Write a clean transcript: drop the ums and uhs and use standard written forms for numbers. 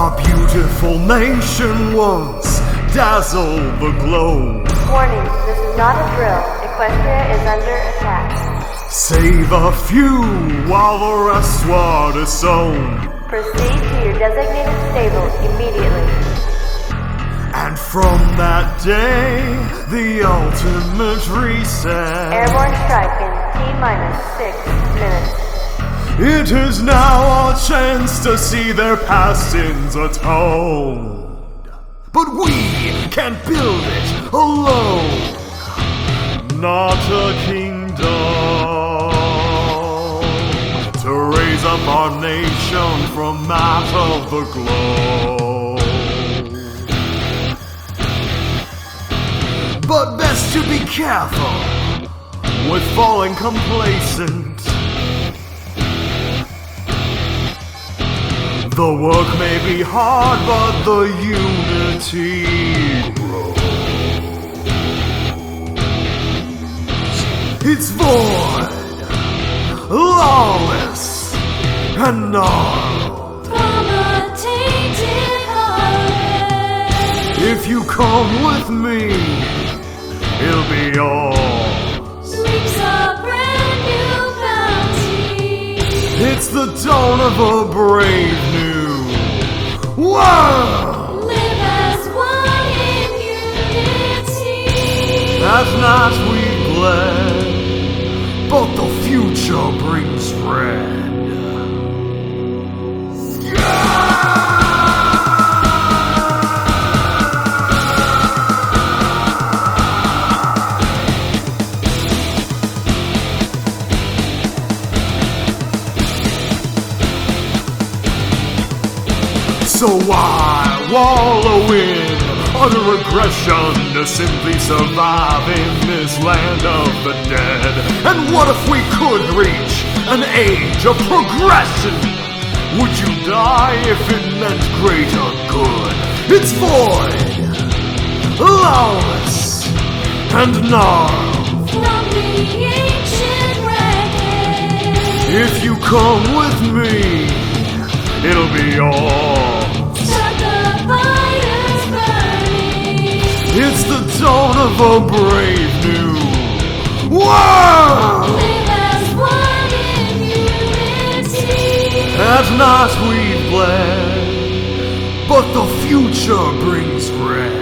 Our beautiful nation once dazzled the globe. Warning, this is not a drill. Equestria is under attack. Save a few while the rest were disowned. Proceed to your designated stable immediately. And from that day, the ultimate reset. Airborne strike in T-minus 6 minutes. It is now our chance to see their past sins atoned. But we can't build it alone. Not a kingdom to raise up our nation from out of the globe. But best to be careful with falling complacent. The work may be hard, but the unity grows. It's void, lawless, and gnarled. From a tainted heart. If you come with me, it'll be yours. Reaps a brand new bounty. It's the dawn of a brave new world. Live as one in unity. At night we bled, but the future brings red. So why wallow in utter aggression to simply survive in this land of the dead? And what if we could reach an age of progression? Would you die if it meant greater good? It's void, lawless, and gnarled. From the ancient wreckage. If you come with me, it'll be yours. Start the fires burning. It's the dawn of a brave new world. Live as one in unity. At night we bled, but the future brings red.